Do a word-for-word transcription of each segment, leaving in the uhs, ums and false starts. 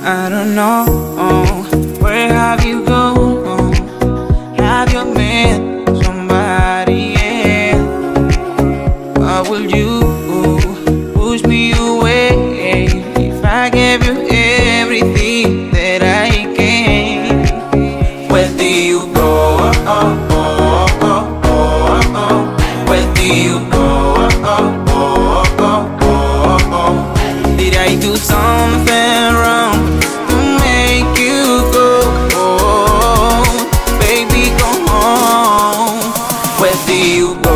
I don't know, where have you gone? Have you met somebody else? Or will you push me away if I gave you everything that I can? Where do you go? Oh, oh, oh, oh, oh. Where do you go? Oh, oh, oh, oh, oh. Did I do something wrong to make you go? Oh, baby, go home. Where do you go?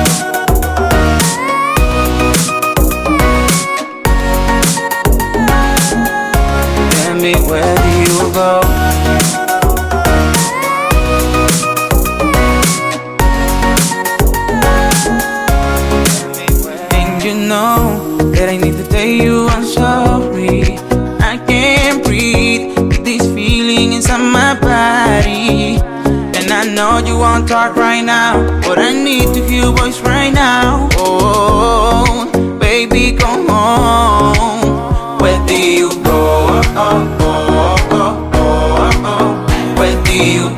Tell me, where do you go? You know that I need to tell you I'm sorry. I can't breathe with this feeling inside my body. And I know you won't talk right now, but I need to hear your voice right now. Oh, baby, come home. Where do you go? Oh, oh, oh, oh, oh. Where do you